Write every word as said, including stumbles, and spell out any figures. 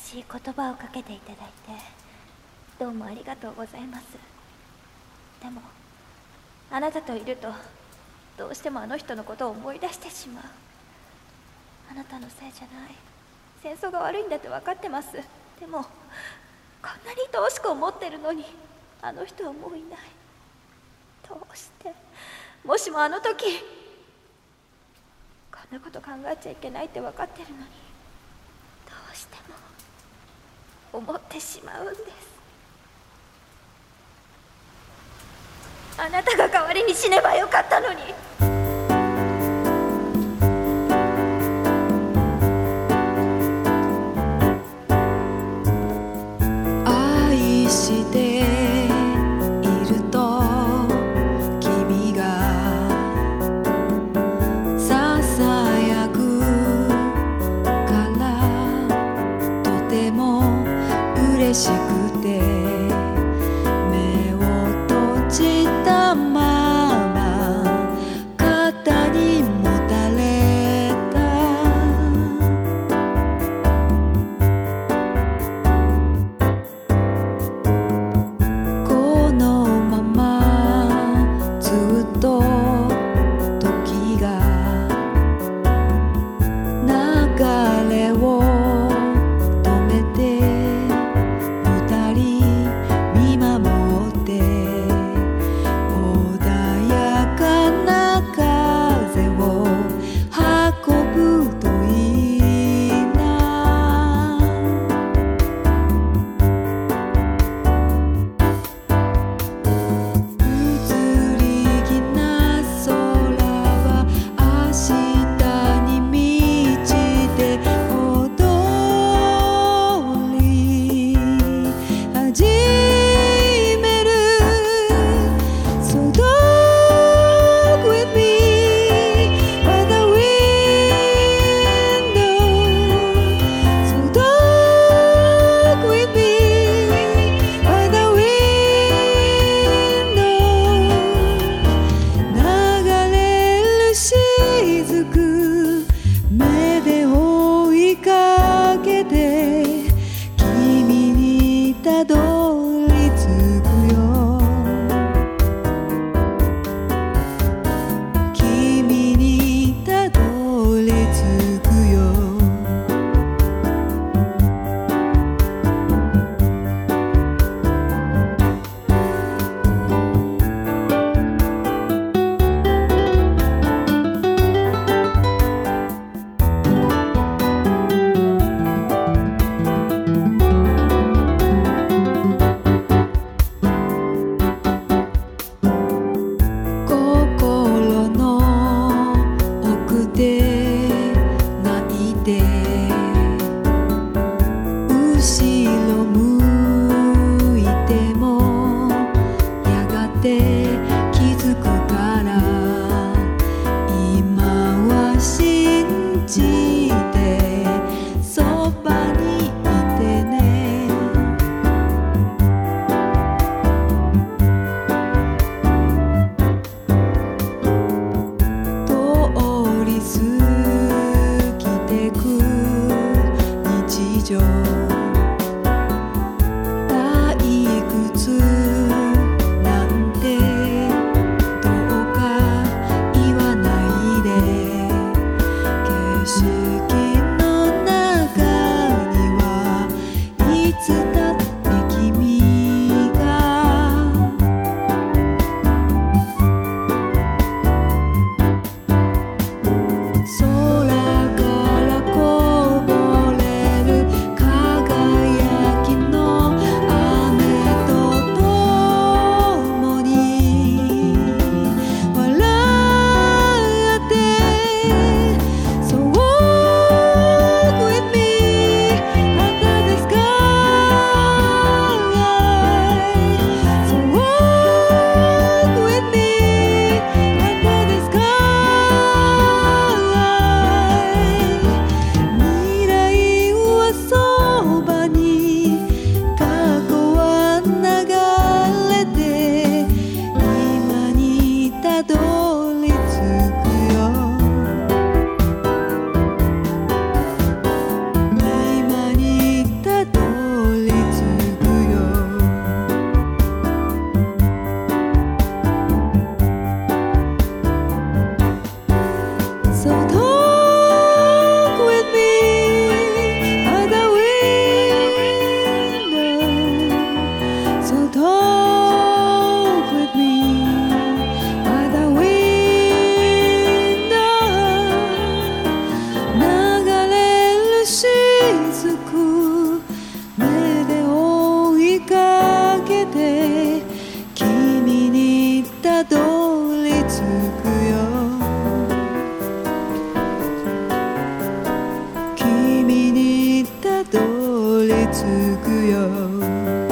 しい言葉をかけていただいてどうもありがとうございます。でもあなたといるとどうしてもあの人のことを思い出してしまう。あなたのせいじゃない。戦争が悪いんだって分かってます。でもこんなに愛おしく思ってるのにあの人はもういない。どうして、もしもあの時こんなこと考えちゃいけないって分かってるのにどうしても思ってしまうんです。あなたが代わりに死ねばよかったのに。 愛していると君がささやくからとても嬉しくて目を閉じたまま肩にもたれた。このままずっと時が流れを止めて二人見守って穏やかな風を運ぶといいな。移り気な空は明日に満ちて踊り始める。So talk with me by the window. So talk with me by the window. 流れる雫目で追いかけて君にたどり着くよ。君にたどり着くよ。 つくよ